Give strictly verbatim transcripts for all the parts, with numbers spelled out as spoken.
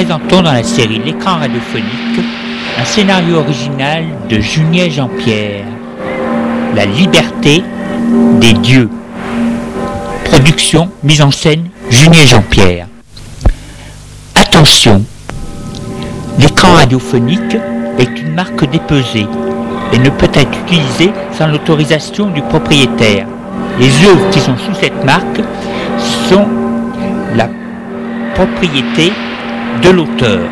présentons dans la série L'écran radiophonique un scénario original de Junier Jean-Pierre, La liberté des dieux. Production, mise en scène, Junier Jean-Pierre. Attention, l'écran radiophonique est une marque dépesée et ne peut être utilisé sans l'autorisation du propriétaire. Les œuvres qui sont sous cette marque sont la propriété de l'auteur.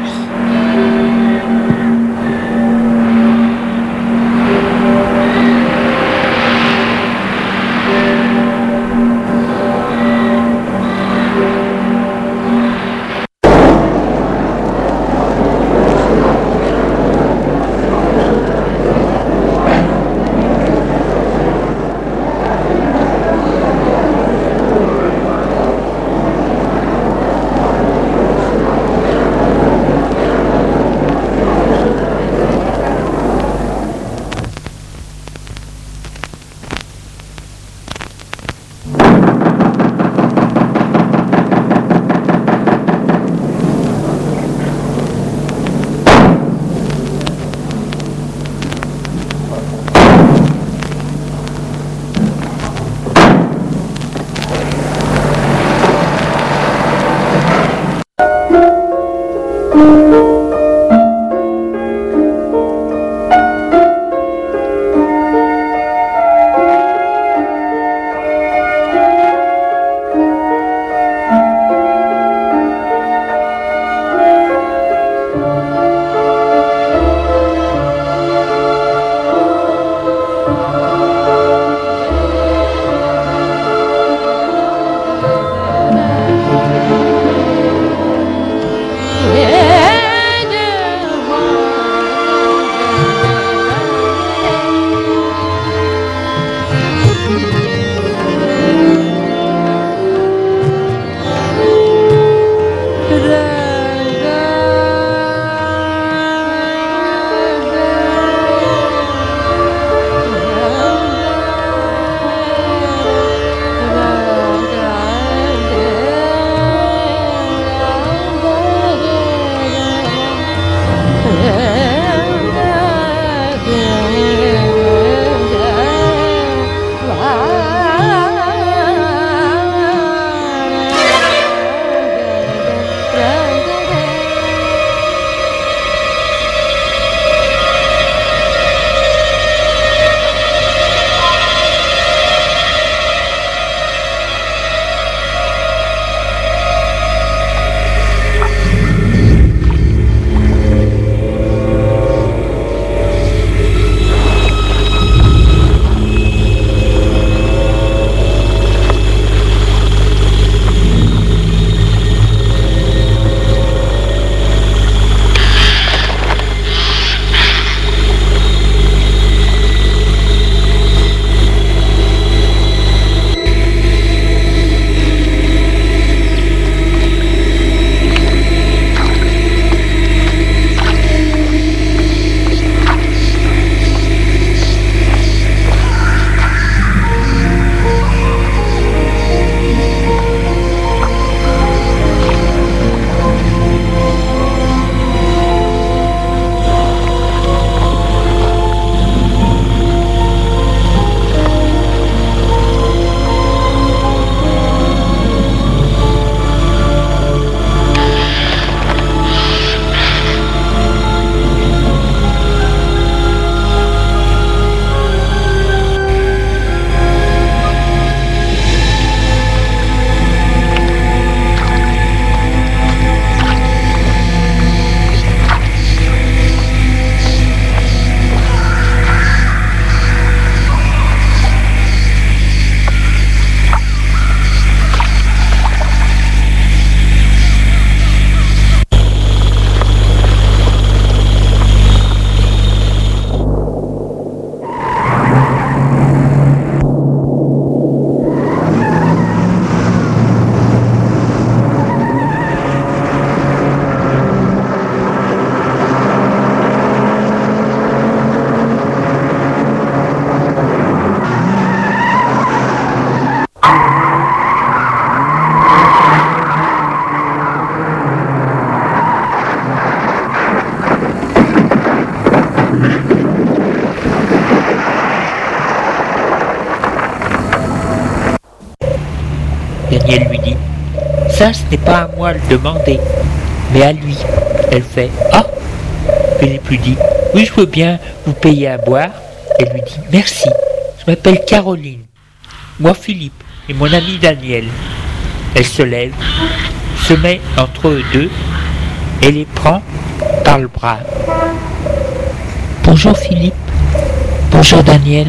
Daniel lui dit, ça, ce n'est pas à moi de le demander, mais à lui. Elle fait, ah. Philippe lui dit, oui, je veux bien vous payer à boire. Elle lui dit, merci, je m'appelle Caroline. Moi, Philippe, et mon ami Daniel. Elle se lève, se met entre eux deux, et les prend par le bras. Bonjour Philippe. Bonjour Daniel.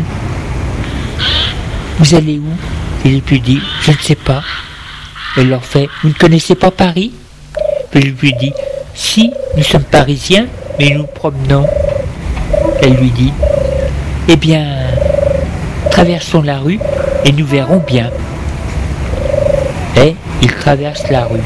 Vous allez où? Philippe lui dit, je ne sais pas. Elle leur fait, vous ne connaissez pas Paris? Philippe lui dit, si, nous sommes parisiens, mais nous nous promenons. Elle lui dit, eh bien, traversons la rue et nous verrons bien. Et ils traversent la rue.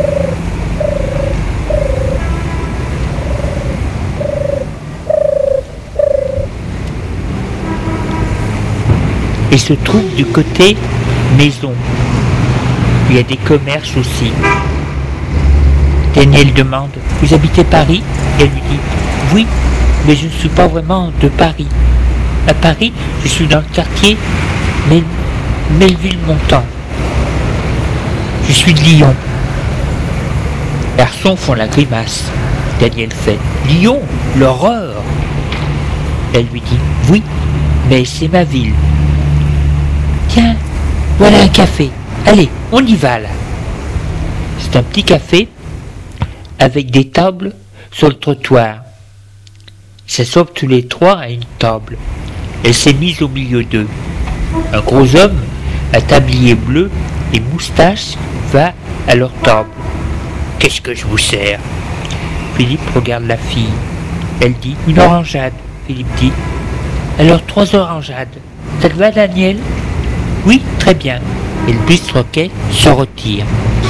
Et se trouve du côté maison. Il y a des commerces aussi. Daniel demande, vous habitez Paris? Et elle lui dit, oui, mais je ne suis pas vraiment de Paris. À Paris, je suis dans le quartier Mel- Melville-Montant. Je suis de Lyon. Les garçons font la grimace. Daniel fait, Lyon, l'horreur. Elle lui dit, oui, mais c'est ma ville. Tiens, voilà un café. Allez, on y va là. C'est un petit café avec des tables sur le trottoir. Ils s'assoient tous les trois à une table. Elle s'est mise au milieu d'eux. Un gros homme, à tablier bleu et moustache, va à leur table. Qu'est-ce que je vous sers? Philippe regarde la fille. Elle dit, une orangeade. Philippe dit, alors trois orangeades. Ça te va, Daniel? Oui, très bien. Et le bistroquet se retire.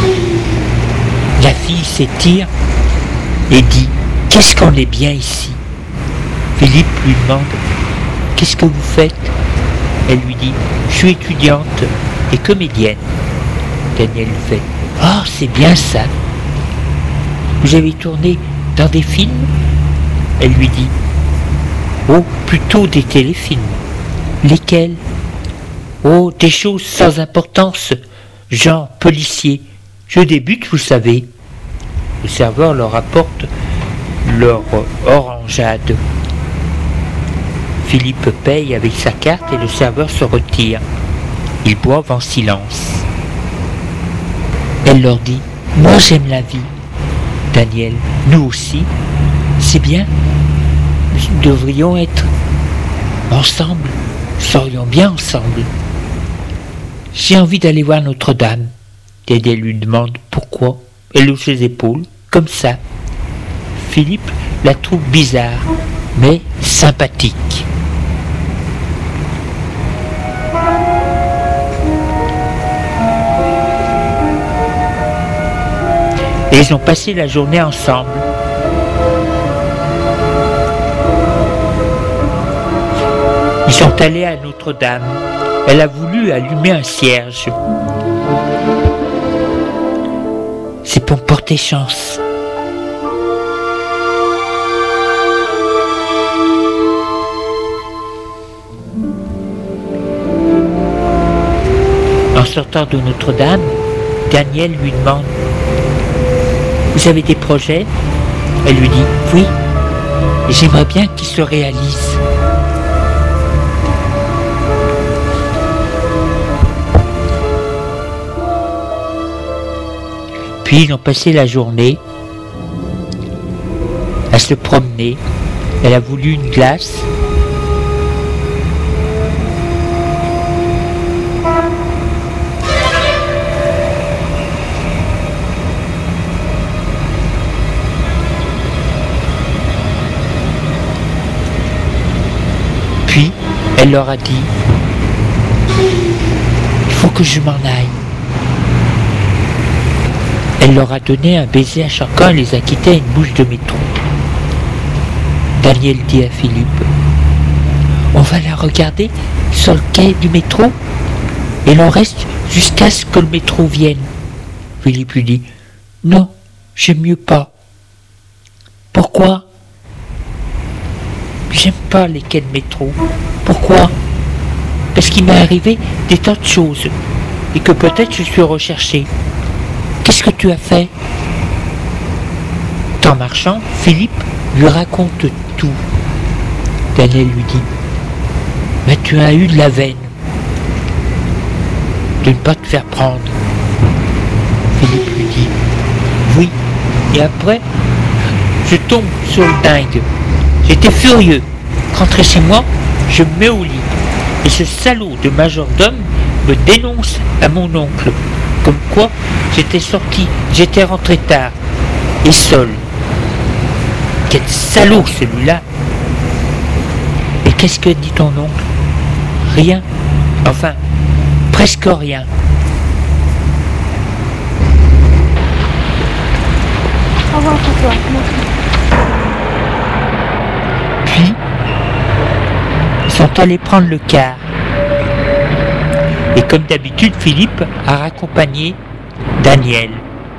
La fille s'étire et dit, qu'est-ce qu'on est bien ici? Philippe lui demande, qu'est-ce que vous faites? Elle lui dit, je suis étudiante et comédienne. Daniel lui fait, oh, c'est bien ça. Vous avez tourné dans des films? Elle lui dit, oh, plutôt des téléfilms. Lesquels? Oh, des choses sans importance, genre policier. Je débute, vous savez. Le serveur leur apporte leur orangeade. Philippe paye avec sa carte et le serveur se retire. Ils boivent en silence. Elle leur dit, moi j'aime la vie. Daniel, nous aussi. C'est bien. Nous devrions être ensemble. Nous serions bien ensemble. J'ai envie d'aller voir Notre-Dame. Daniel lui demande pourquoi. Elle hausse les épaules, comme ça. Philippe la trouve bizarre, mais sympathique. Et ils ont passé la journée ensemble. Ils sont allés à Notre-Dame. Elle a voulu allumer un cierge. C'est pour porter chance. En sortant de Notre-Dame, Daniel lui demande, vous avez des projets? Elle lui dit, oui, et j'aimerais bien qu'ils se réalisent. Puis ils ont passé la journée à se promener. Elle a voulu une glace. Puis elle leur a dit, il faut que je m'en aille. Elle leur a donné un baiser à chacun et les a quittés à une bouche de métro. Daniel dit à Philippe, on va la regarder sur le quai du métro et l'on reste jusqu'à ce que le métro vienne. Philippe lui dit, non, j'aime mieux pas. Pourquoi? J'aime pas les quais de métro. Pourquoi? Parce qu'il m'est arrivé des tas de choses. et que peut-être je suis recherché. Qu'est-ce que tu as fait ? En marchant, Philippe lui raconte tout. Daniel lui dit, mais tu as eu de la veine de ne pas te faire prendre. Philippe lui dit, oui, et après, je tombe sur le dingue. J'étais furieux. Rentré chez moi, je me mets au lit. Et ce salaud de majordome me dénonce à mon oncle. Comme quoi, j'étais sorti, j'étais rentré tard. Et seul. Quel salaud celui-là! Et qu'est-ce que dit ton oncle? Rien. Enfin, presque rien. Au revoir François. Puis, ils sont allés prendre le car. Et comme d'habitude, Philippe a raccompagné Daniel.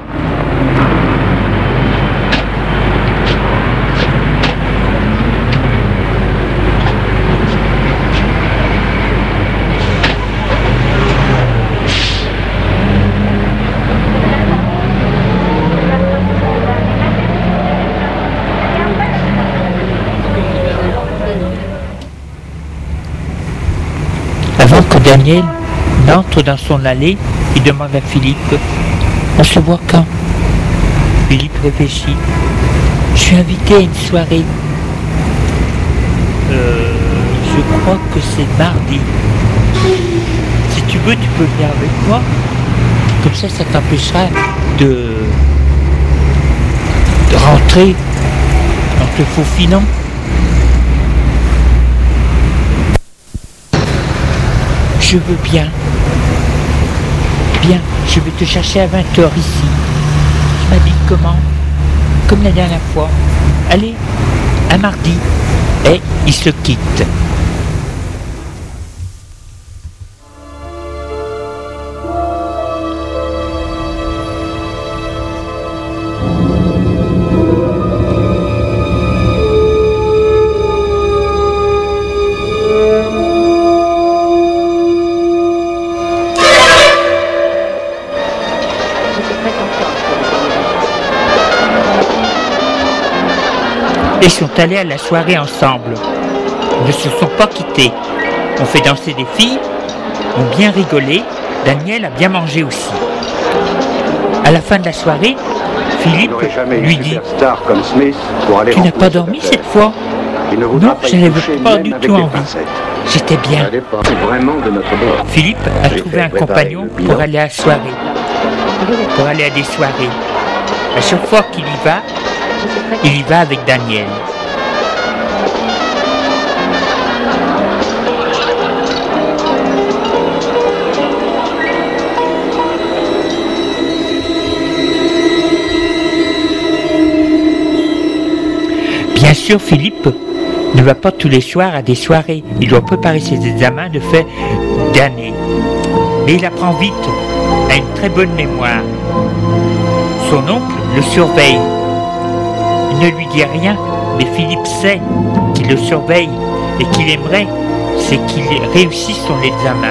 Avant que Daniel n'entre dans son allée, il demande à Philippe, on se voit quand? Philippe réfléchit. Je suis invité à une soirée. Euh, je crois que c'est mardi. Si tu veux, tu peux venir avec moi. Comme ça, ça t'empêchera de, de rentrer en te faufilant. Je veux bien. Bien, je vais te chercher à vingt heures ici. Tu m'habilles comment? Comme la dernière fois. Allez, à mardi. Et ils se quittent. Ils sont allés à la soirée ensemble. Ils ne se sont pas quittés. On fait danser des filles, ont bien rigolé. Daniel a bien mangé aussi. À la fin de la soirée, Philippe lui dit « Tu n'as pas dormi cette fois ?» Non, je n'avais pas du tout envie. J'étais bien. Philippe a trouvé un compagnon pour aller à la soirée. Pour aller à des soirées. À chaque fois qu'il y va, il y va avec Daniel. Bien sûr, Philippe ne va pas tous les soirs à des soirées. Il doit préparer ses examens de fin d'année. Mais il apprend vite, a une très bonne mémoire. Son oncle le surveille. Il ne lui dit rien, mais Philippe sait qu'il le surveille et qu'il aimerait, c'est qu'il réussisse son examen.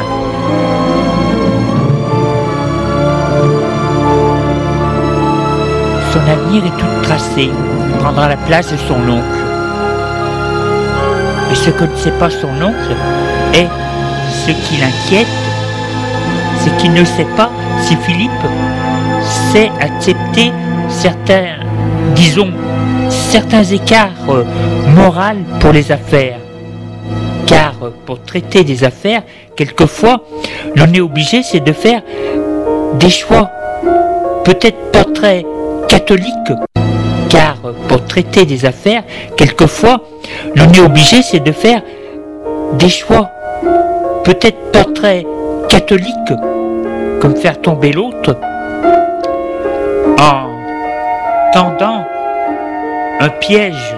Son avenir est tout tracé, il prendra la place de son oncle. Mais ce que ne sait pas son oncle est ce qui l'inquiète, c'est qu'il ne sait pas si Philippe sait accepter certains, disons, certains écarts euh, moraux pour les affaires. Car euh, pour traiter des affaires, quelquefois, l'on est obligé, c'est de faire des choix, peut-être pas très catholiques, car euh, pour traiter des affaires, quelquefois, l'on est obligé, c'est de faire des choix, peut-être pas très catholiques, comme faire tomber l'autre, en tendant un piège.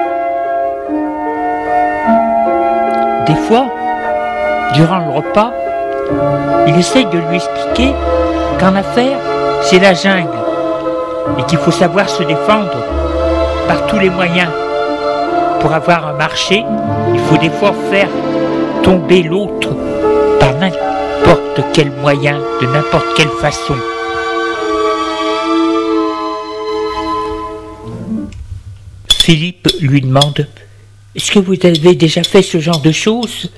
Des fois, durant le repas, il essaye de lui expliquer qu'en affaires, c'est la jungle et qu'il faut savoir se défendre par tous les moyens. Pour avoir un marché, il faut des fois faire tomber l'autre par, n'importe quel moyen, de n'importe quelle façon. Philippe lui demande « Est-ce que vous avez déjà fait ce genre de choses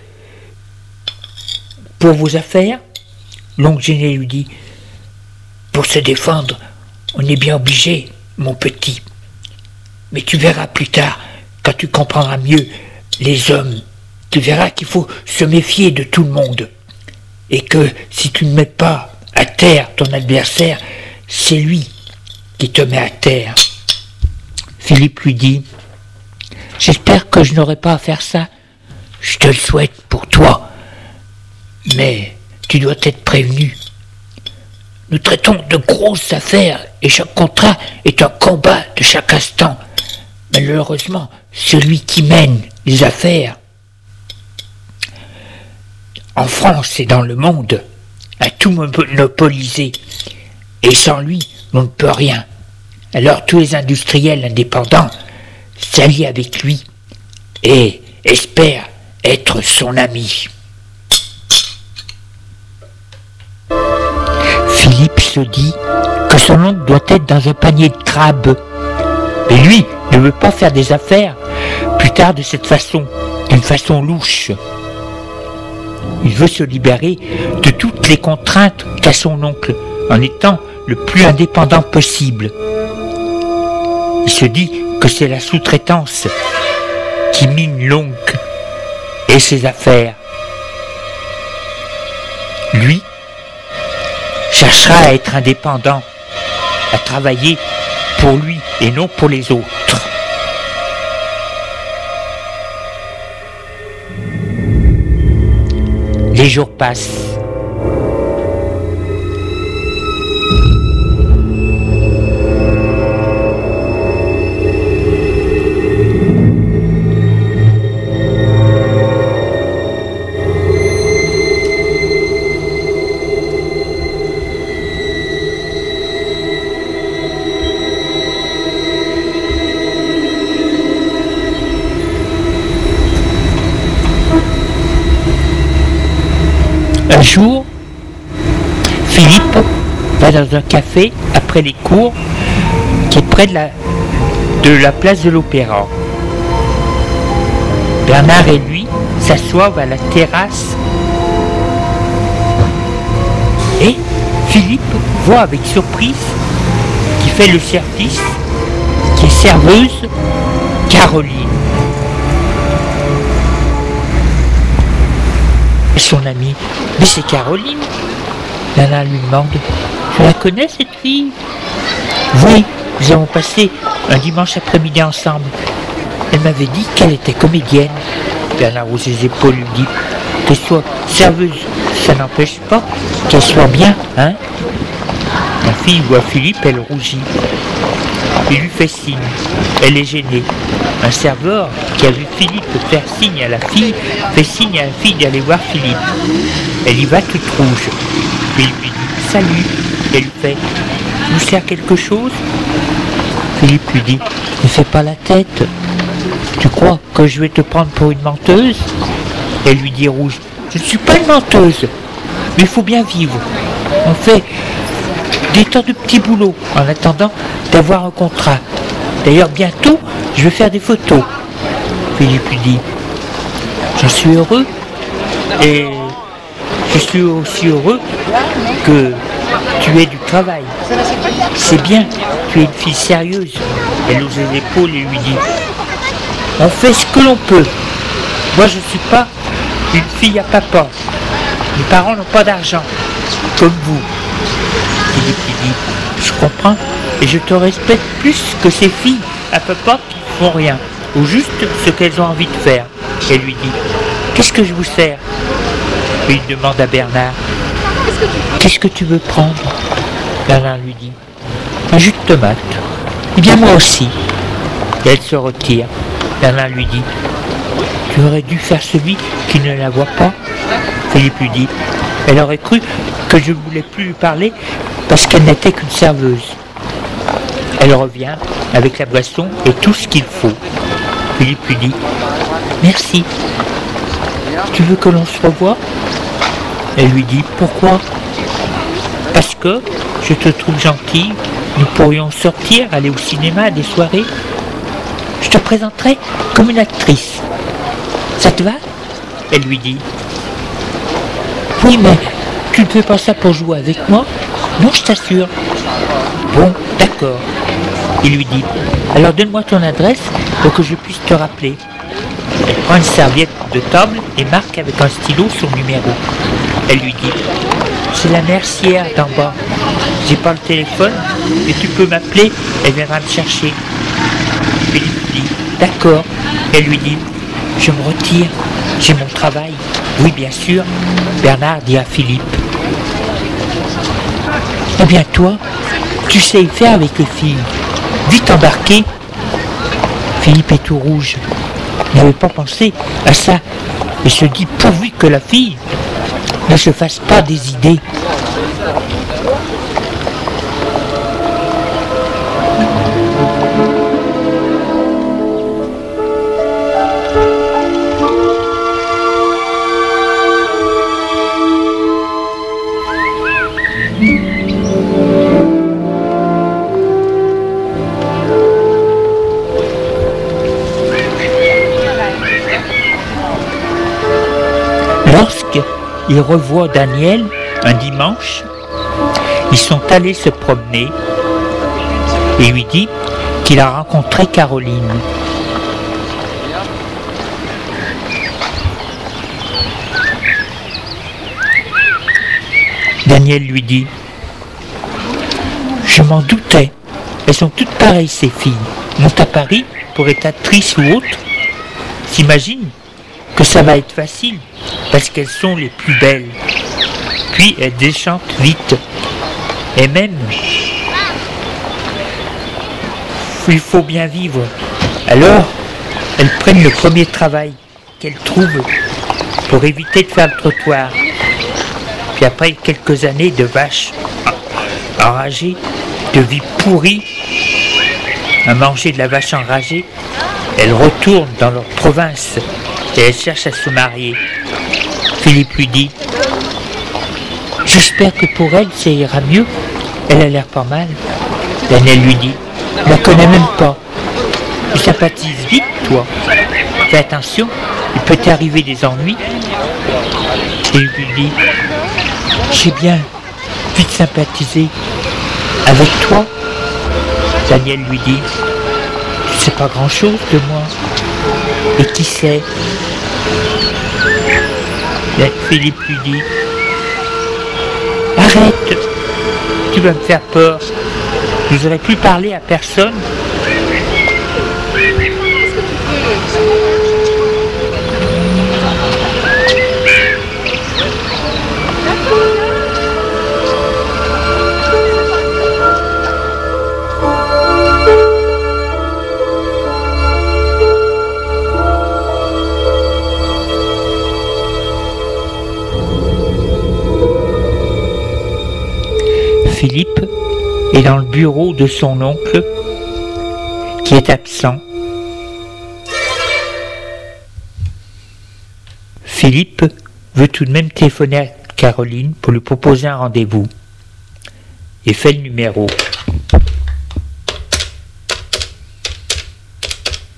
pour vos affaires ?» L'oncle Genet lui dit « Pour se défendre, on est bien obligé, mon petit. Mais tu verras plus tard, quand tu comprendras mieux les hommes, tu verras qu'il faut se méfier de tout le monde. Et que si tu ne mets pas à terre ton adversaire, c'est lui qui te met à terre. » Philippe lui dit « J'espère que je n'aurai pas à faire ça. Je te le souhaite pour toi. Mais tu dois être prévenu. Nous traitons de grosses affaires et chaque contrat est un combat de chaque instant. Malheureusement, celui qui mène les affaires en France et dans le monde a tout monopolisé. Et sans lui, on ne peut rien. Alors tous les industriels indépendants s'allient avec lui et espèrent être son ami. » Philippe se dit que son oncle doit être dans un panier de crabes. Mais lui ne veut pas faire des affaires plus tard de cette façon, d'une façon louche. Il veut se libérer de toutes les contraintes qu'a son oncle, en étant le plus indépendant possible. Il se dit que c'est la sous-traitance qui mine l'oncle et ses affaires. Lui cherchera à être indépendant, à travailler pour lui et non pour les autres. Les jours passent. Un jour, Philippe va dans un café après les cours qui est près de la, de la place de l'Opéra. Bernard et lui s'assoient à la terrasse et Philippe voit avec surprise qui fait le service, qui est serveuse, Caroline. Son ami, mais c'est Caroline. Nana lui demande, je la connais cette fille? Oui, nous avons passé un dimanche après-midi ensemble. Elle m'avait dit qu'elle était comédienne. Bernard hausse ses épaules lui dit, qu'elle soit serveuse, ça n'empêche pas qu'elle soit bien, hein? La fille voit Philippe, elle rougit. Il lui fait signe, elle est gênée. Un serveur qui a vu Philippe faire signe à la fille fait signe à la fille d'aller voir Philippe. Elle y va toute rouge. Philippe lui dit « Salut !» Elle lui fait « Vous sert quelque chose ?» Philippe lui dit « Ne fais pas la tête. Tu crois que je vais te prendre pour une menteuse ?» Elle lui dit rouge « Je ne suis pas une menteuse, mais il faut bien vivre. On fait des tas de petits boulots en attendant d'avoir un contrat. D'ailleurs, bientôt, je vais faire des photos. » Philippe lui dit « J'en suis heureux et je suis aussi heureux que tu aies du travail. C'est bien, tu es une fille sérieuse. » Elle hausse les épaules et lui dit « On fait ce que l'on peut. Moi, je ne suis pas une fille à papa. Mes parents n'ont pas d'argent, comme vous. » Philippe lui dit « Je comprends et je te respecte plus que ces filles à papa qui ne font rien, ou juste ce qu'elles ont envie de faire. » Elle lui dit « Qu'est-ce que je vous sers ?» Et il demande à Bernard « Qu'est-ce que tu veux prendre ?» Bernard lui dit « Un jus de tomate. » « Eh bien moi aussi. » Et elle se retire. Bernard lui dit « Tu aurais dû faire celui qui ne la voit pas. » Philippe lui dit « Elle aurait cru que je ne voulais plus lui parler parce qu'elle n'était qu'une serveuse. » Elle revient avec la boisson et tout ce qu'il faut. Philippe lui dit « Merci. Tu veux que l'on se revoie ?» Elle lui dit « Pourquoi ? Parce que je te trouve gentille, nous pourrions sortir, aller au cinéma à des soirées. Je te présenterai comme une actrice. Ça te va ?» Elle lui dit « Oui, mais tu ne fais pas ça pour jouer avec moi ? Non, je t'assure. » Bon, d'accord. Il lui dit « Alors donne-moi ton adresse pour que je puisse te rappeler. » Elle prend une serviette de table et marque avec un stylo son numéro. Elle lui dit « C'est la mercière d'en bas. J'ai pas le téléphone, mais tu peux m'appeler, elle viendra me chercher. » Philippe dit « D'accord. » Elle lui dit « Je me retire, j'ai mon travail. » Oui, bien sûr. Bernard dit à Philippe « Eh bien toi, tu sais y faire avec les filles. Vite embarquer. » Philippe est tout rouge. Il n'avait pas pensé à ça. Et se dit pourvu que la fille ne se fasse pas des idées. Lorsqu'il revoit Daniel un dimanche, ils sont allés se promener et lui dit qu'il a rencontré Caroline. Daniel lui dit « Je m'en doutais, elles sont toutes pareilles ces filles, montent à Paris pour être actrices ou autres. S'imagine que ça va être facile parce qu'elles sont les plus belles. Puis elles déchantent vite. Et même, il faut bien vivre. Alors, elles prennent le premier travail qu'elles trouvent pour éviter de faire le trottoir. Puis après quelques années de vaches enragées, de vie pourrie, à manger de la vache enragée, elles retournent dans leur province et elles cherchent à se marier. Philippe lui dit « J'espère que pour elle, ça ira mieux. Elle a l'air pas mal. » Daniel lui dit « Je la connais même pas. Tu sympathises vite, toi. Fais attention, il peut t'arriver des ennuis. » Philippe lui dit « J'ai bien vite sympathisé. Avec toi ?» Daniel lui dit « Tu sais pas grand-chose de moi. Et qui sait ?» Philippe lui dit « Arrête, tu vas me faire peur. Je n'aurais plus parlé à personne. » Philippe est dans le bureau de son oncle qui est absent. Philippe veut tout de même téléphoner à Caroline pour lui proposer un rendez-vous et fait le numéro. Allô ?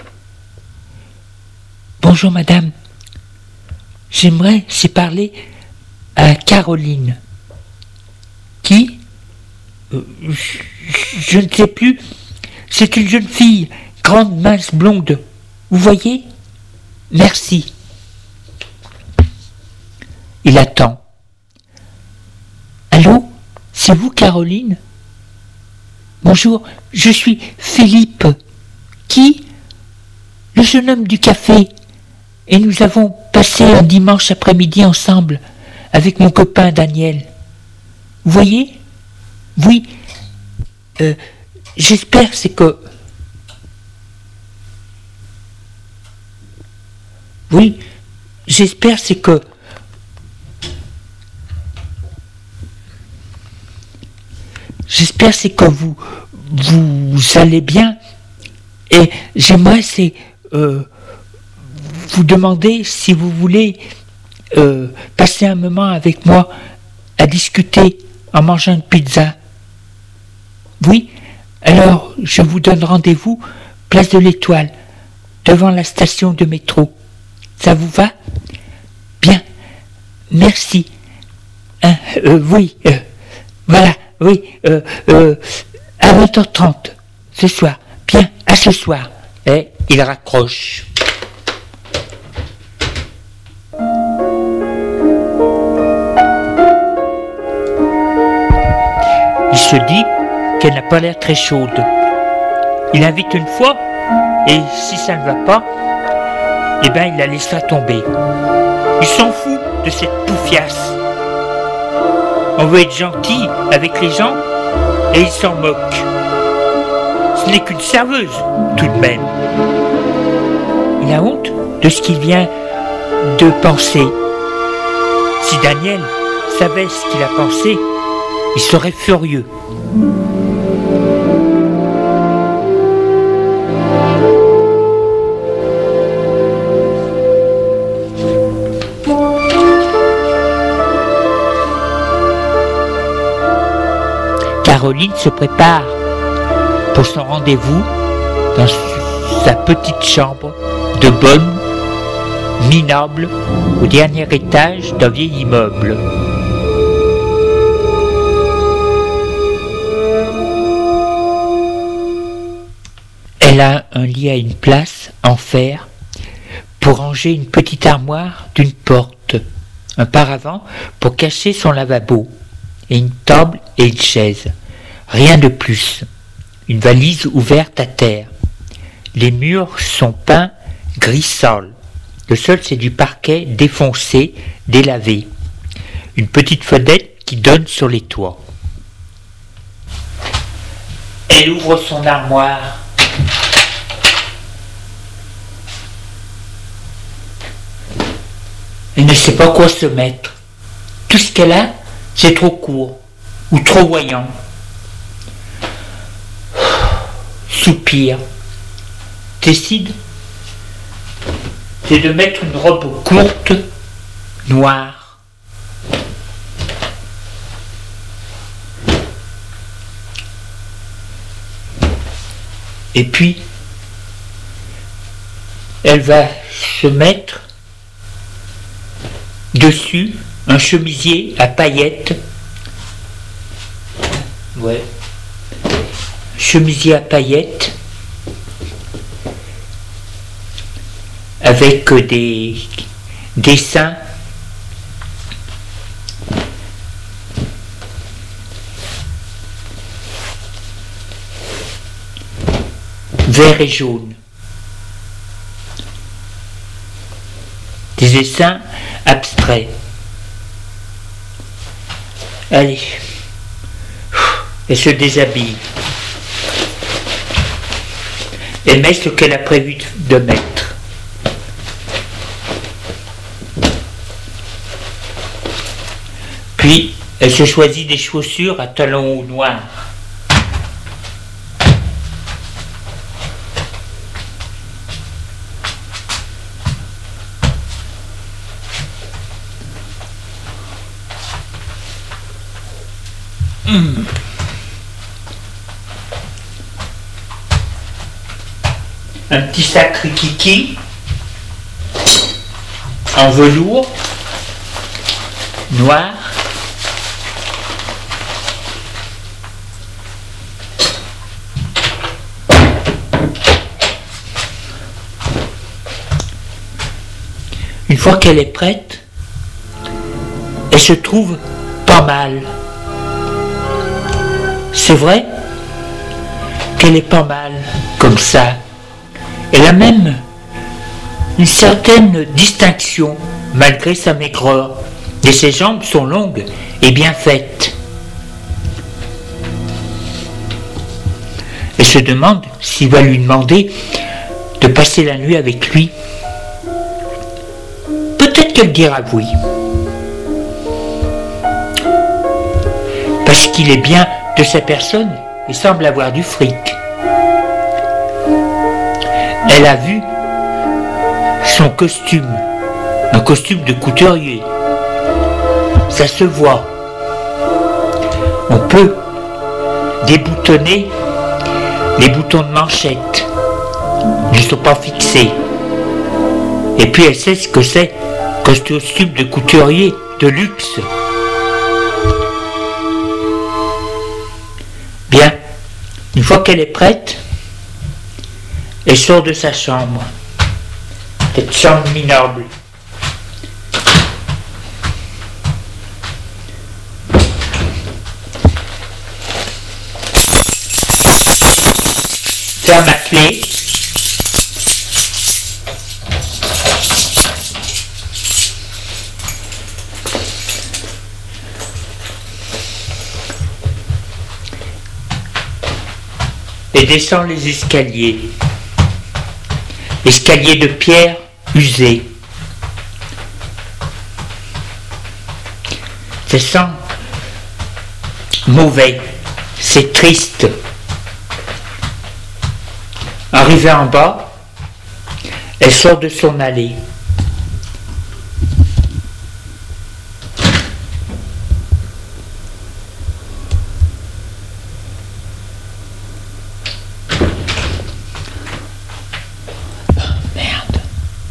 Bonjour madame. J'aimerais c'est parler à Caroline. Qui ? euh, je, je ne sais plus. C'est une jeune fille, grande, mince, blonde. Vous voyez ? Merci. Il attend. Allô ? C'est vous, Caroline ? Bonjour, je suis Philippe. Qui ? Le jeune homme du café. Et nous avons passé un dimanche après-midi ensemble avec mon copain Daniel. Vous voyez ? Oui. Euh, j'espère c'est que... Oui, j'espère c'est que... J'espère c'est que vous... Vous allez bien. Et j'aimerais c'est... Euh, vous demander si vous voulez euh, passer un moment avec moi à discuter en mangeant une pizza. Oui? Alors, je vous donne rendez-vous, place de l'Étoile, devant la station de métro. Ça vous va? Bien. Merci. Hein, euh, oui. Euh, voilà. Oui. Euh, euh, à vingt heures trente. Ce soir. Bien. À ce soir. Et il raccroche. Il se dit qu'elle n'a pas l'air très chaude. Il invite une fois, et si ça ne va pas, eh bien il la laissera tomber. Il s'en fout de cette poufiasse. On veut être gentil avec les gens, et il s'en moque. Ce n'est qu'une serveuse, tout de même. Il a honte de ce qu'il vient de penser. Si Daniel savait ce qu'il a pensé, il serait furieux. Caroline se prépare pour son rendez-vous dans sa petite chambre de bonne, minable, au dernier étage d'un vieil immeuble. Elle a un lit à une place en fer pour ranger une petite armoire d'une porte, un paravent pour cacher son lavabo, et une table et une chaise. Rien de plus. Une valise ouverte à terre. Les murs sont peints gris sale. Le sol, c'est du parquet défoncé, délavé. Une petite fenêtre qui donne sur les toits. Elle ouvre son armoire. Elle ne sait pas quoi se mettre. Tout ce qu'elle a, c'est trop court ou trop voyant. Soupire. Décide c'est de mettre une robe courte, noire. Et puis, elle va se mettre dessus un chemisier à paillettes. Ouais. Chemisier à paillettes. Avec des dessins vert et jaune. Des dessins abstraits. Allez, elle se déshabille. Elle met ce qu'elle a prévu de mettre. Puis, elle se choisit des chaussures à talons hauts noirs. Mmh. Un petit sac rikiki en velours noir. Une fois qu'elle est prête, elle se trouve pas mal. C'est vrai qu'elle est pas mal comme ça. Elle a même une certaine distinction malgré sa maigreur. Et ses jambes sont longues et bien faites. Elle se demande s'il va lui demander de passer la nuit avec lui. Peut-être qu'elle dira oui. Parce qu'il est bien de sa personne et semble avoir du fric. Elle a vu son costume, un costume de couturier. Ça se voit. On peut déboutonner les boutons de manchette. Ils ne sont pas fixés. Et puis elle sait ce que c'est qu'un costume de couturier de luxe. Bien, une fois qu'elle est prête, elle sort de sa chambre. Cette chambre minable. Ferme la clé. Et descend les escaliers. Escaliers de pierre usés. Ça sent mauvais. C'est triste. Arrivée en bas, elle sort de son allée. Merde.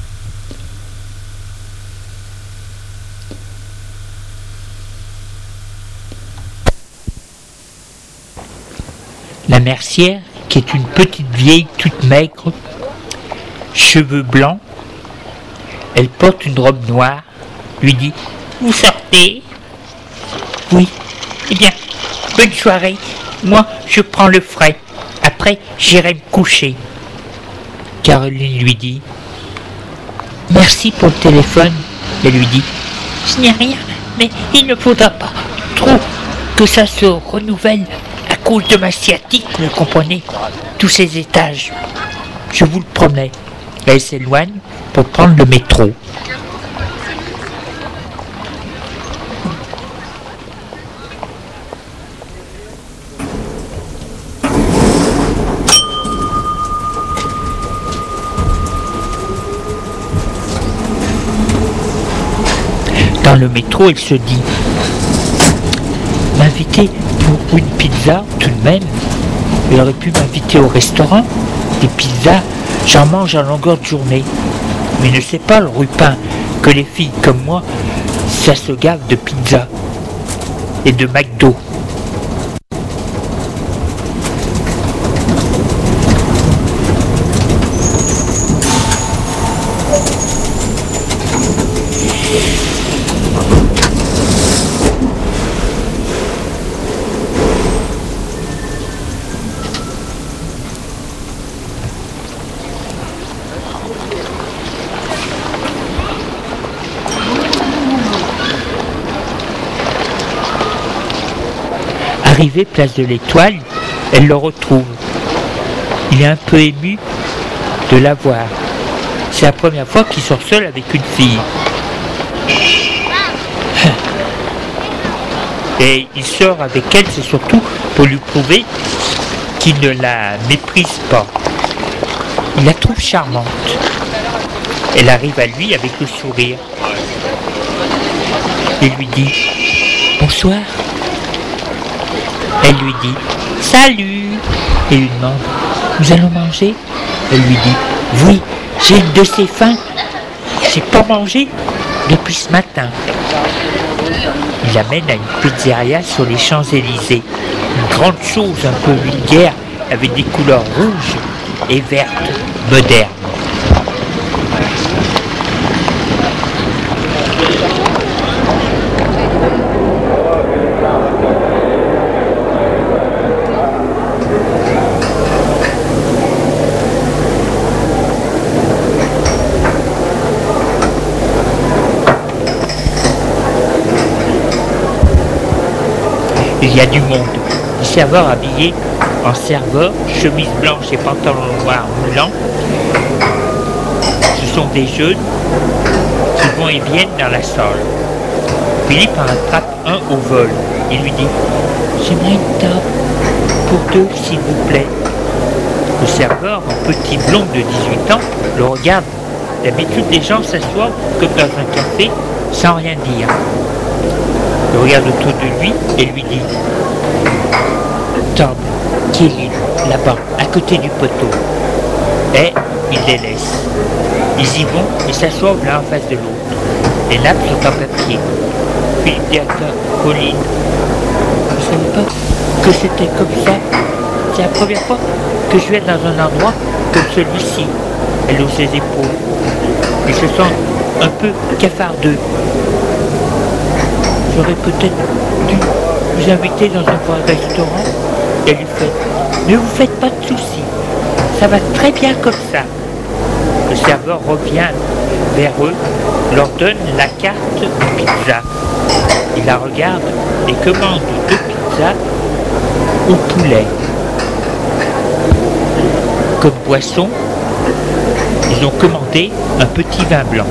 La mercière, qui est une petite vieille toute maigre, cheveux blancs, elle porte une robe noire, lui dit « Vous sortez ?»« Oui. Eh bien, bonne soirée. Moi, je prends le frais. Après, j'irai me coucher. » Caroline lui dit « Merci pour le téléphone. » Elle lui dit « Ce n'est rien, mais il ne faudra pas trop que ça se renouvelle à cause de ma sciatique, vous comprenez, tous ces étages. Je vous le promets. » Elle s'éloigne pour prendre le métro. Dans le métro, elle se dit « M'inviter pour une pizza, tout de même. Elle aurait pu m'inviter au restaurant. Des pizzas, j'en mange à longueur de journée. Mais ne sait pas le rupin que les filles comme moi, ça se gave de pizza et de McDo. » Arrivée place de l'Étoile, elle le retrouve. Il est un peu ému de la voir. C'est la première fois qu'il sort seul avec une fille. Et il sort avec elle, c'est surtout pour lui prouver qu'il ne la méprise pas. Il la trouve charmante. Elle arrive à lui avec le sourire. Il lui dit « Bonsoir ». Elle lui dit « Salut !» et lui demande « Nous allons manger ?» Elle lui dit « Oui, j'ai une de ces faim. J'ai pas mangé depuis ce matin. » Il l'amène à une pizzeria sur les Champs-Élysées. Une grande chose un peu vulgaire avec des couleurs rouges et vertes modernes. Il y a du monde. Les serveurs habillés en serveur, chemise blanche et pantalon noir moulants. Ce sont des jeunes qui vont et viennent dans la salle. Philippe en attrape un au vol. Il lui dit « J'aimerais une table pour deux, s'il vous plaît. » Le serveur, un petit blond de dix-huit ans, le regarde D'habitude, les gens s'assoient comme dans un café sans rien dire. Il regarde autour de lui et lui dit « Tom, Kelly, là-bas, à côté du poteau. » Et il les laisse. Ils y vont et s'assoient l'un en face de l'autre. Les nappes sont en papier. Puis il dit à Pauline « Je ne savais pas que c'était comme ça. C'est la première fois que je vais dans un endroit comme celui-ci. » Elle hausse ses épaules. Il se sent un peu cafardeux. « J'aurais peut-être dû vous inviter dans un bon restaurant. » Elle lui fait « Ne vous faites pas de soucis. Ça va très bien comme ça. » Le serveur revient vers eux, leur donne la carte de pizza. Il la regarde et commande deux pizzas au poulet. Comme boisson, ils ont commandé un petit vin blanc.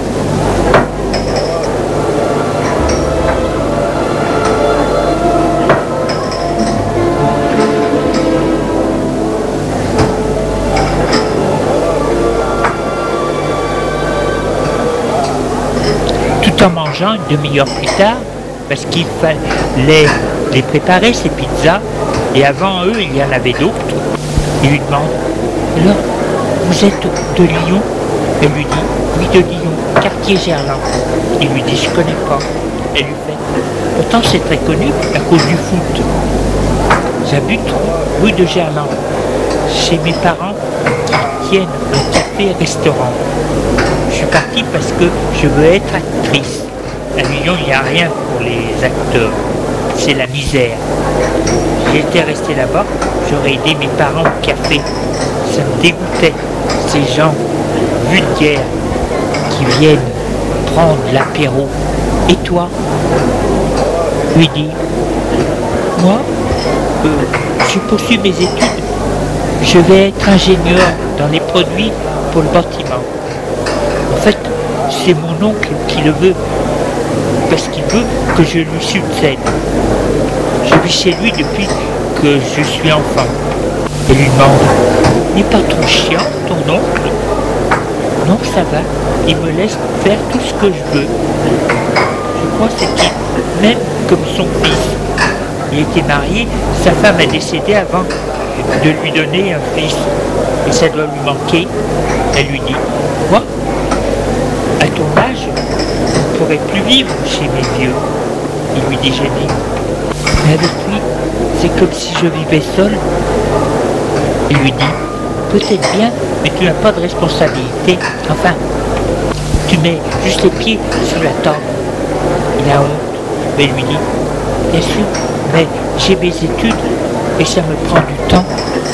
Tout en mangeant une demi-heure plus tard, parce qu'il fallait les préparer, ces pizzas, et avant eux, il y en avait d'autres, il lui demande « Alors, vous êtes de Lyon ?» Elle lui dit « Oui, de Lyon, quartier Gerland. » Il lui dit « Je ne connais pas. » Elle lui fait « Pourtant, c'est très connu à cause du foot. J'habite rue de Gerland, chez mes parents qui tiennent un café-restaurant. Je suis partie parce que je veux être actrice. À Lyon, il n'y a rien pour les acteurs. C'est la misère. J'étais restée là-bas, j'aurais aidé mes parents au café. Ça me dégoûtait, ces gens vulgaires qui viennent prendre l'apéro. Et toi ? Lui dit, moi, euh, je poursuis mes études. Je vais être ingénieur dans les produits pour le bâtiment. En fait, c'est mon oncle qui le veut, parce qu'il veut que je lui succède. Je vis chez lui depuis que je suis enfant. Et lui demande, n'est pas trop chiant ton oncle ? Non, ça va, il me laisse faire tout ce que je veux. Je crois c'est qu'il m'aime comme son fils. Il était marié, sa femme est décédée avant de lui donner un fils. Et ça doit lui manquer. Elle lui dit, quoi ? À ton âge, on ne pourrait plus vivre chez mes vieux. Il lui dit gêné. Mais avec lui, c'est comme si je vivais seul. Il lui dit, peut-être bien, mais tu n'as pas de responsabilité. Enfin, tu mets juste les pieds sur la table. Il a honte, mais il lui dit, bien sûr, mais j'ai mes études et ça me prend du temps.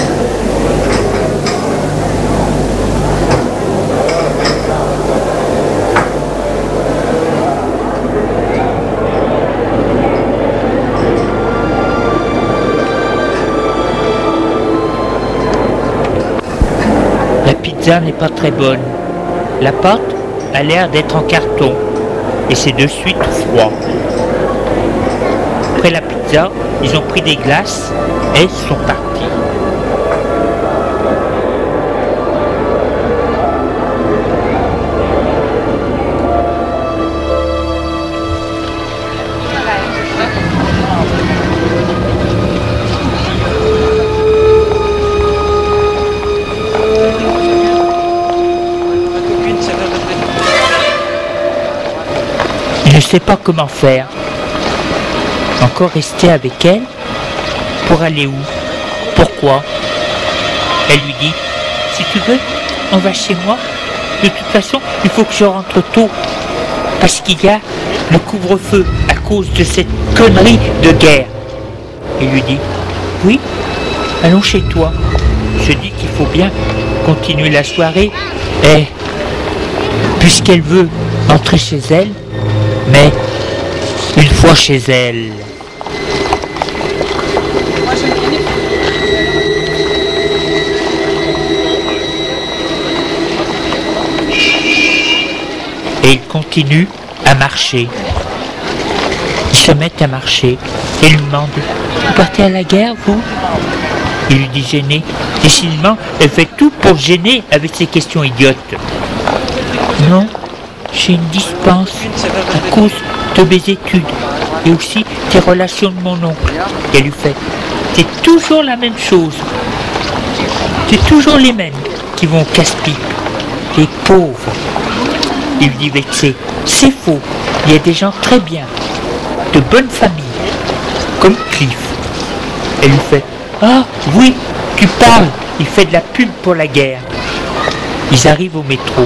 La pizza n'est pas très bonne. La pâte a l'air d'être en carton et c'est de suite froid. Après la pizza, ils ont pris des glaces et sont partis. Il ne sait pas comment faire. Encore rester avec elle? Pour aller où? Pourquoi? Elle lui dit, si tu veux, on va chez moi. De toute façon, il faut que je rentre tôt. Parce qu'il y a le couvre-feu à cause de cette connerie de guerre. Il lui dit, oui, allons chez toi. Je dis qu'il faut bien continuer la soirée. Et puisqu'elle veut entrer chez elle, mais une fois chez elle. Et il continue à marcher. Ils se mettent à marcher et lui demande, vous partez à la guerre, vous? Il lui dit gêné. Décidément, elle fait tout pour gêner avec ses questions idiotes. Non, j'ai une dispense à cause de mes études et aussi des relations de mon oncle. Elle lui fait, c'est toujours la même chose. C'est toujours les mêmes qui vont au casse-pipe. Les pauvres. Il lui dit vexé, c'est faux. Il y a des gens très bien, de bonne famille, comme Cliff. Elle lui fait, ah oui, tu parles. Il fait de la pub pour la guerre. Ils arrivent au métro.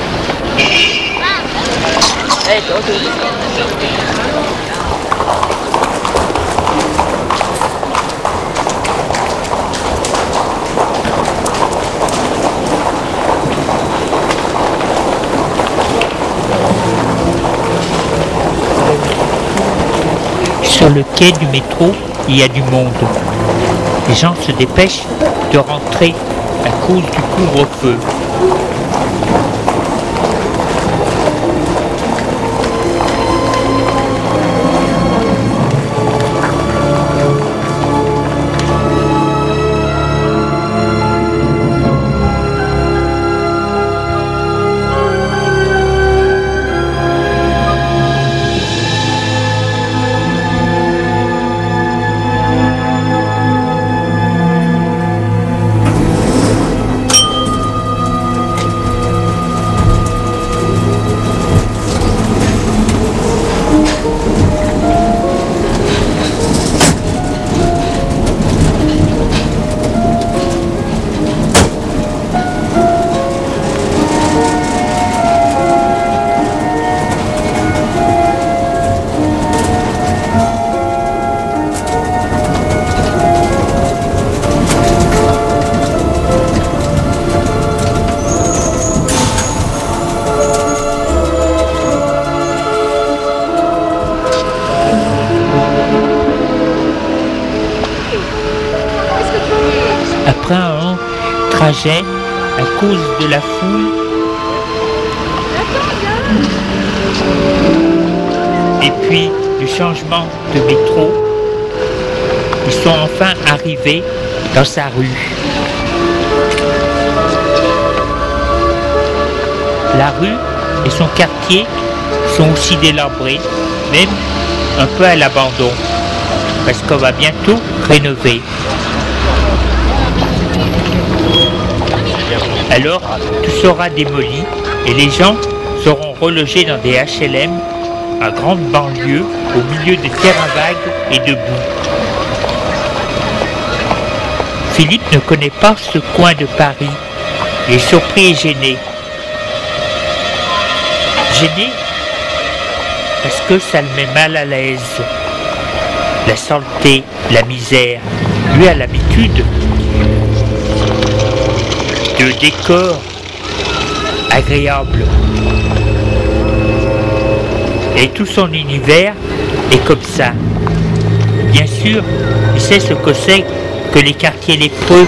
Sur le quai du métro, il y a du monde. Les gens se dépêchent de rentrer à cause du couvre-feu. Après un long trajet, à cause de la foule, et puis du changement de métro, ils sont enfin arrivés dans sa rue. La rue et son quartier sont aussi délabrés, même un peu à l'abandon, parce qu'on va bientôt rénover. Alors, tout sera démoli et les gens seront relogés dans des H L M à grande banlieue au milieu de terrains vagues et de boue. Philippe ne connaît pas ce coin de Paris. Il est surpris et gêné. Gêné parce que ça le met mal à l'aise. La saleté, la misère. Lui a l'habitude de décors agréables. Et tout son univers est comme ça. Bien sûr, il sait ce que c'est que les quartiers lépreux.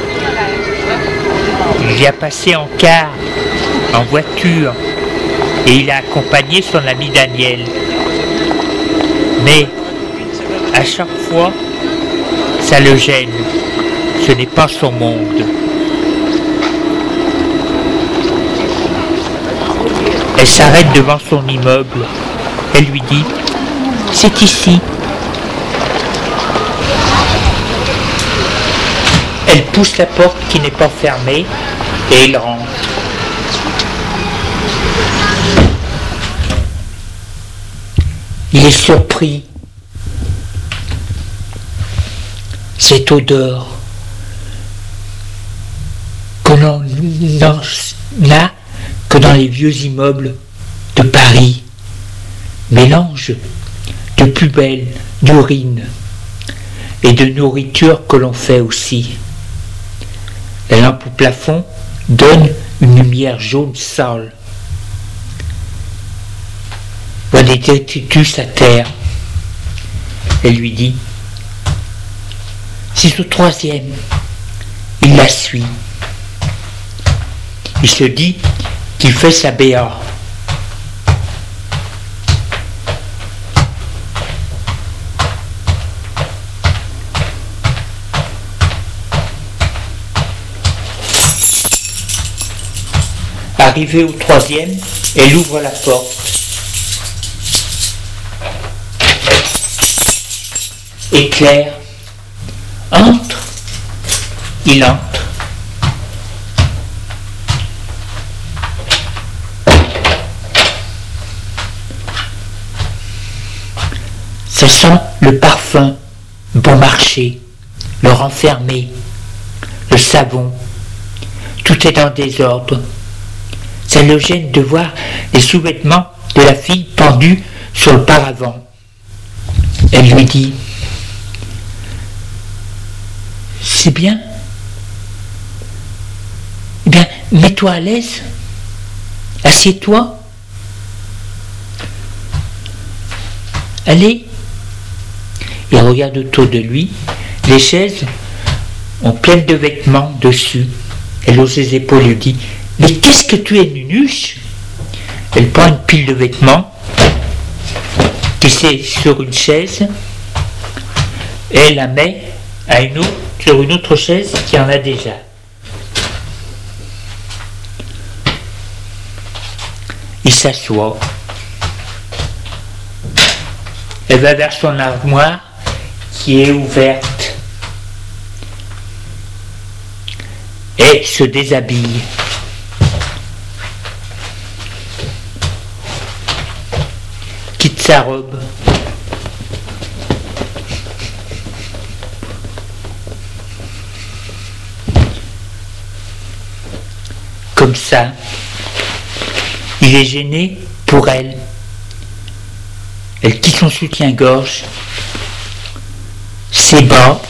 Il y a passé en car, en voiture, et il a accompagné son ami Daniel. Mais, à chaque fois, ça le gêne. Ce n'est pas son monde. Elle s'arrête devant son immeuble. Elle lui dit « C'est ici ». Elle pousse la porte qui n'est pas fermée et il rentre. Il est surpris. Cette odeur que l'on n'a que dans les vieux immeubles de Paris. Mélange de poubelles, d'urine et de nourriture que l'on fait aussi. La lampe au plafond donne une lumière jaune sale. Il voit des détritus à terre. Elle lui dit « C'est au troisième. » Il la suit. Il se dit qu'il fait sa B A. Arrivé au troisième, Elle ouvre la porte. Et Claire entre. Il entre. Ça sent le parfum bon marché, le renfermé, le savon. Tout est en désordre. Ça le gêne de voir les sous-vêtements de la fille pendus sur le paravent. Elle lui dit: c'est bien. Eh bien, mets-toi à l'aise. Assieds-toi. Allez. Il regarde autour de lui. Les chaises ont plein de vêtements dessus. Elle hausse ses épaules et lui dit: mais qu'est-ce que tu es, nunuche? Elle prend une pile de vêtements qui est sur une chaise et elle la met à une autre, sur une autre chaise qui en a déjà. Il s'assoit. Elle va vers son armoire qui est ouverte et se déshabille. Quitte sa robe. Comme ça, il est gêné pour elle. Elle quitte son soutien-gorge, ses bas,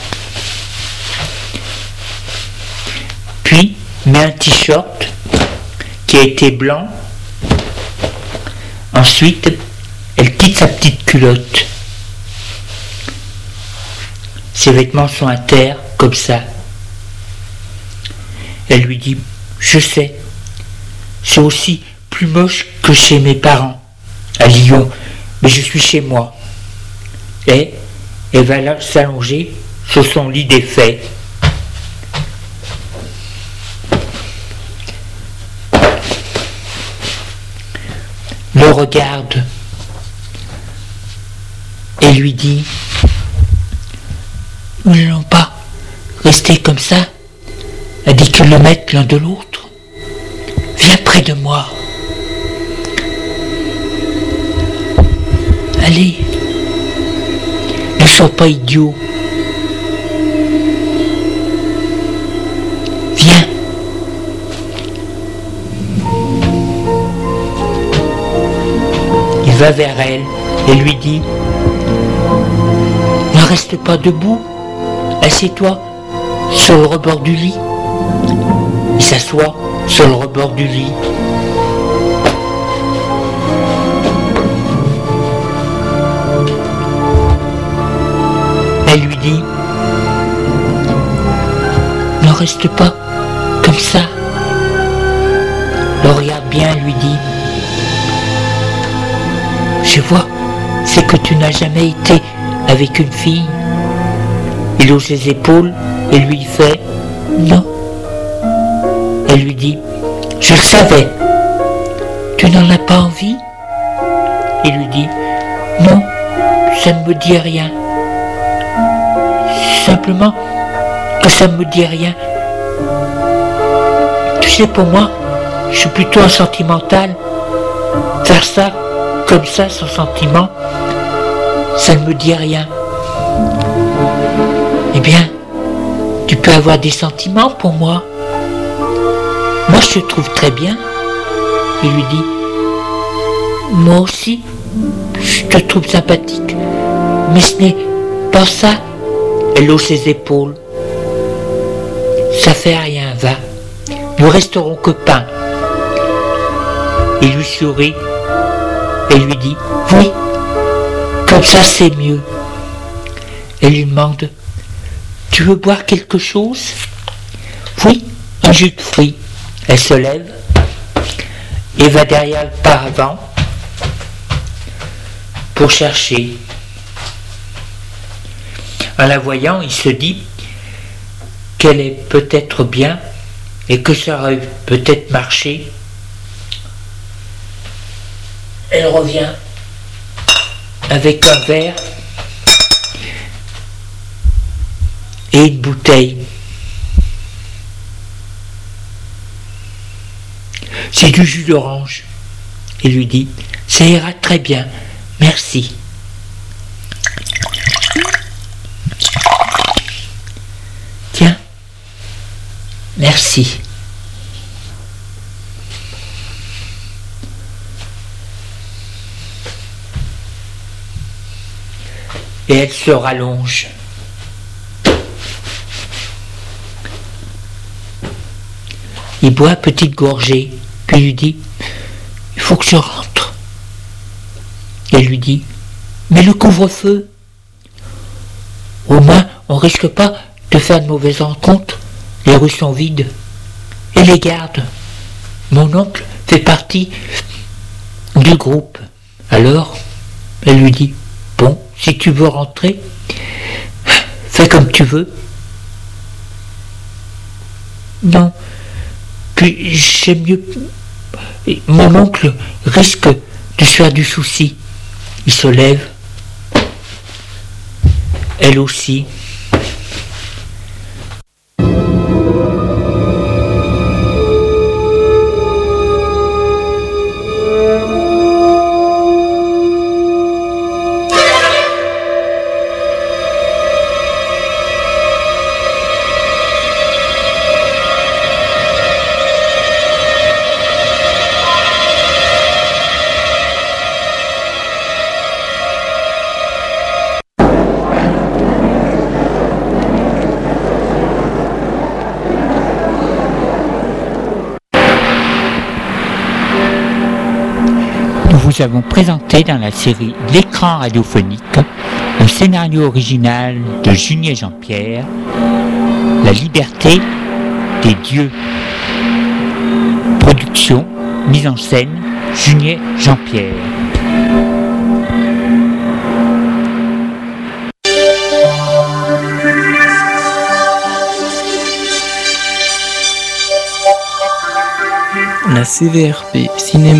puis met un t-shirt qui a été blanc. Ensuite, elle quitte sa petite culotte. Ses vêtements sont à terre, comme ça. Elle lui dit: je sais, c'est aussi plus moche que chez mes parents, à Lyon, mais je suis chez moi. Et elle va là s'allonger sur son lit défait. Le regarde et lui dit: nous n'allons pas rester comme ça à dix kilomètres l'un de l'autre. Viens près de moi. Allez, ne sois pas idiot. Viens. Il va vers elle et lui dit: ne reste pas debout, assieds-toi sur le rebord du lit. Il s'assoit sur le rebord du lit. Elle lui dit: ne reste pas comme ça. Le regarde bien, lui dit: je vois, c'est que tu n'as jamais été avec une fille. Il hausse ses épaules et lui fait: non. Elle lui dit: je le savais. Tu n'en as pas envie? Il lui dit: non, ça ne me dit rien. Simplement que ça ne me dit rien. Tu sais, pour moi, je suis plutôt un sentimental. Faire ça, comme ça, sans sentiment, ça ne me dit rien. Eh bien, tu peux avoir des sentiments pour moi. Moi, je te trouve très bien. Il lui dit: moi aussi, je te trouve sympathique. Mais ce n'est pas ça. Elle hausse ses épaules. Ça fait rien, va. Nous resterons copains. Il lui sourit et lui dit: oui, comme ça c'est mieux. Elle lui demande: tu veux boire quelque chose? Oui, un jus de fruits. Elle se lève et va derrière le paravent pour chercher. En la voyant, il se dit qu'elle est peut-être bien et que ça aurait peut-être marché elle revient avec un verre et une bouteille. C'est du jus d'orange. Il lui dit, ça ira très bien, merci. Tiens, merci. Et elle se rallonge. Il boit petite gorgée, puis lui dit, il faut que je rentre. Elle lui dit, mais le couvre-feu, au moins on risque pas de faire de mauvaises rencontres, les rues sont vides. Et les gardes, mon oncle fait partie du groupe. Alors, elle lui dit, bon, si tu veux rentrer, fais comme tu veux. Non, puis j'aime mieux. Mon oncle risque de se faire du souci. Il se lève. Elle aussi. Nous avons présenté dans la série L'écran radiophonique un scénario original de Junier Jean-Pierre, La liberté des dieux. Production, mise en scène, Junier Jean-Pierre. La C V R P Cinéma